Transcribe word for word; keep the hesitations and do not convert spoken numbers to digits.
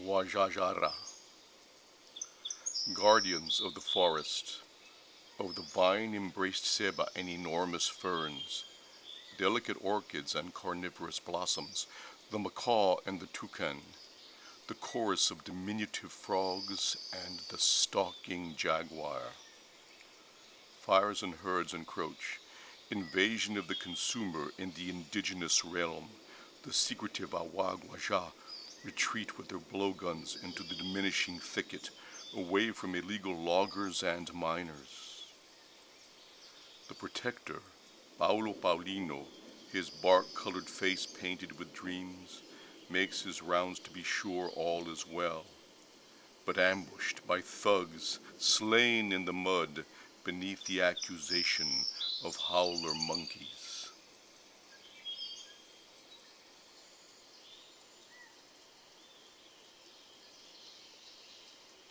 Guajajara, guardians of the forest, of the vine-embraced ceiba and enormous ferns, delicate orchids and carnivorous blossoms, the macaw and the toucan, the chorus of diminutive frogs and the stalking jaguar. Fires and herds encroach, invasion of the consumer in the indigenous realm, the secretive Awa-Gwaja retreat with their blowguns into the diminishing thicket, away from illegal loggers and miners. The protector, Paulo Paulino, his bark-colored face painted with dreams, makes his rounds to be sure all is well, but ambushed by thugs, slain in the mud beneath the accusation of howler monkeys.